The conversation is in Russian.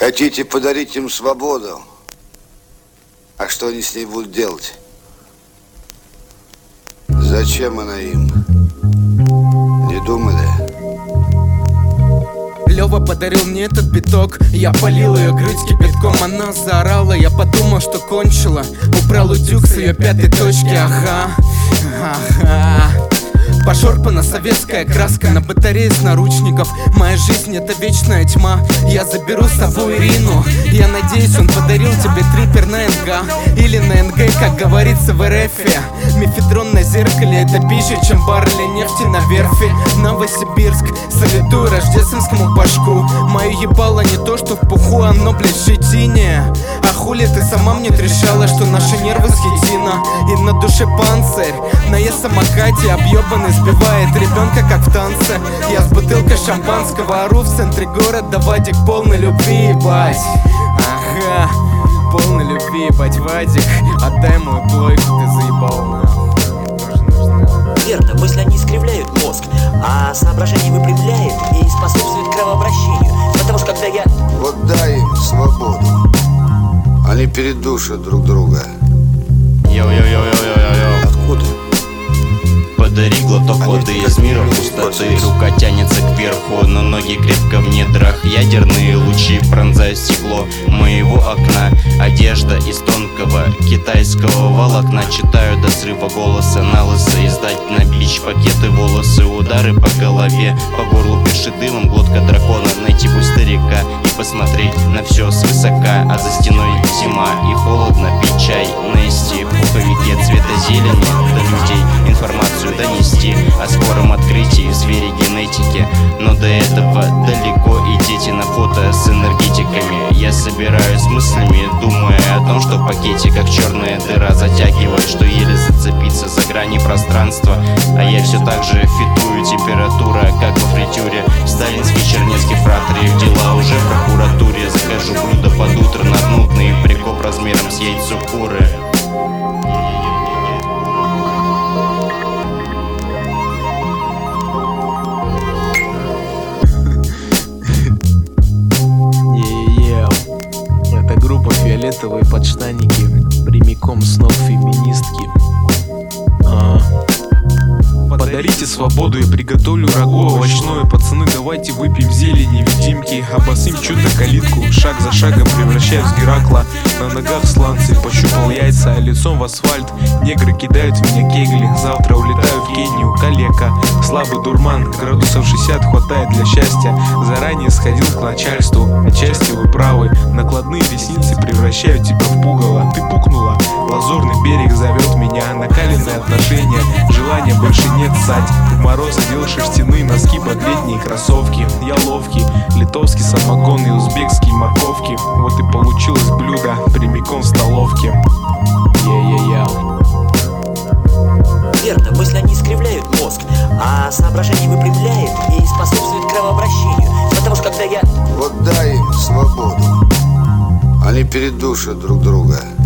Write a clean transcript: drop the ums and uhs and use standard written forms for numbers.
Хотите подарить им свободу? А что они с ней будут делать? Зачем она им? Не думали? Лёва подарил мне этот биток. Я полил ее грудь кипятком. Она заорала, я подумал, что кончила. Убрал утюг с ее пятой точки. Ага, ага. Пошорпана советская краска на батарее с наручников. Моя жизнь — это вечная тьма. Я заберу с собой Ирину. Я надеюсь, он подарил тебе трипер на НГ. Или на НГ, как говорится в РФ. Мефедрон на зеркале — это пища, чем баррели нефти на верфи. Новосибирск, салютую рождественскому башку. Мое ебало не то, что в пуху, оно, блядь, в щетине. А хули ты сама мне трещала, что наши нервы с хитина. И на душе панцирь. На самокате объебанный сбивает ребенка, как в танце. Я с бутылкой шампанского ору в центре города. Вадик полный любви, ебать. Ага, полный любви, ебать, Вадик. Отдай мою плойку, ты заебал, нахуй. Верно, мысли они искривляют мозг, а соображение выпрямляет и способствует кровообращению. Потому что когда я... Вот дай им свободу. Они передушат друг друга. Йо-йо-йо-йо-йо-йо. Откуда? Подари глоток воды из мира пустоты. Рука тянется кверху, но ноги крепко в недрах. Ядерные лучи пронзают стекло моего окна. Одежда из тонкого китайского волокна. Читаю до срыва голоса на лысо. Издать на бич пакеты волосы. Удары по голове, по горлу пишет дымом глотка дракона. Найти путь старика и посмотреть на все свысока. А за стеной зима и холодно. Пить чай, нести в пуховике цвета зелени. До людей информацию донести о скором открытии в сфере генетики. Но до этого далеко, идите на фото с энергетиками. Я собираюсь мыслями, думая о том, что в пакете как черная дыра затягивает, что еле зацепиться за грани пространства. А я все так же фитую, температура как во фритюре. Сталинский, чернецкий фратрии, дела уже в прокуратуре. Закажу блюдо под утро, наднутный прикоп размером с яйцо куры. Это группа «Фиолетовые подштанники», прямиком с ног феминистки. Подарите свободу, я приготовлю рагу овощное. Пацаны, давайте выпьем зелень невидимки. Обосым чудо калитку, шаг за шагом превращаюсь в Геракла. На ногах сланцы, пощупал яйца, лицом в асфальт. Негры кидают в меня кегли. Завтра улетаю в Кению, калека. Слабый дурман, градусов 60 хватает для счастья. Заранее сходил к начальству, отчасти вы правы. Накладные ресницы превращают тебя в пугало. Ты пукнула, лазурный берег зовет меня. Накаленные отношения, желания больше нет ссать. В мороз одел шерстяные носки под летние кроссовки. Я ловкий, литовский самогон и узбекские морковки. Вот и получилось блюдо прямиком в столовке. Верно, мысли они искривляют мозг, а соображение выпрямляет и способствует кровообращению. Потому что когда я... Вот дай им свободу. Они передушат друг друга.